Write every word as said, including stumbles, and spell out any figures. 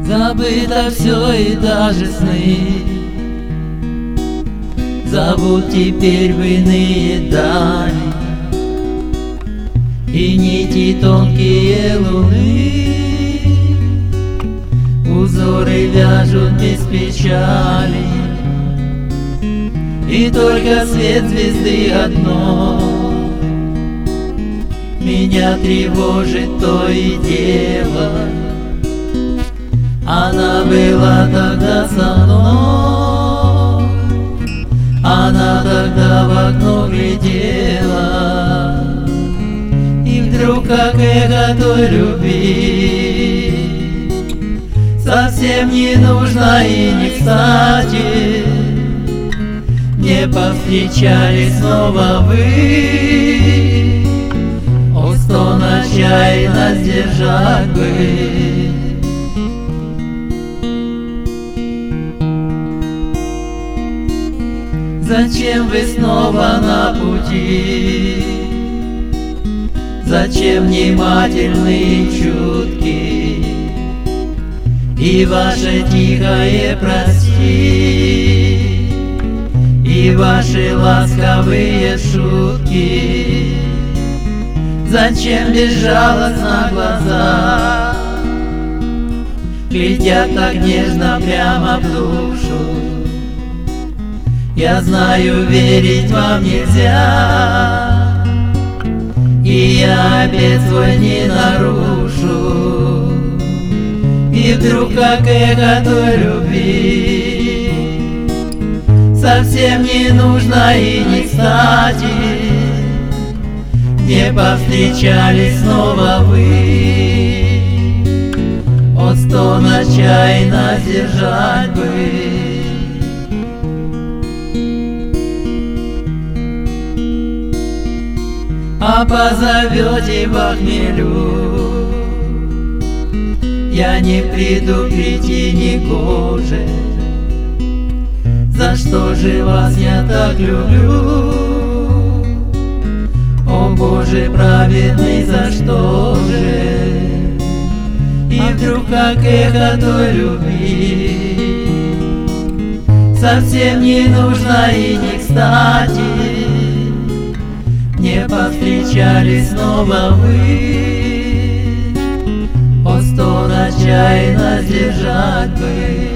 Забыто все и даже сны, зовут теперь в иные дали, и нити тонкие луны узоры вяжут без печали, и только свет звезды одно меня тревожит то и дело. Она была тогда со мной, она тогда в окно глядела, и вдруг, как эхо той любви, совсем не нужно и не кстати, не повстречались снова вы. О, стон отчаянно сдержать бы. Зачем вы снова на пути? Зачем внимательный и чуткий? И ваше тихое прости, и ваши ласковые шутки. Зачем безжалостно глаза глядят так нежно прямо в душу? Я знаю, верить вам нельзя, и я обет свой не нарушу. И вдруг, как эхо той любви, совсем не нужно и не кстати, не повстречались снова вы. О, стон отчаянно сдержать бы. А позовете во хмелю, я не приду, прийти не гоже. За что же вас я так люблю? О Боже праведный, за что же? И вдруг, как эхо той любви, совсем не нужно и не кстати, не повстречались снова вы. О, стон отчаянно сдержать бы.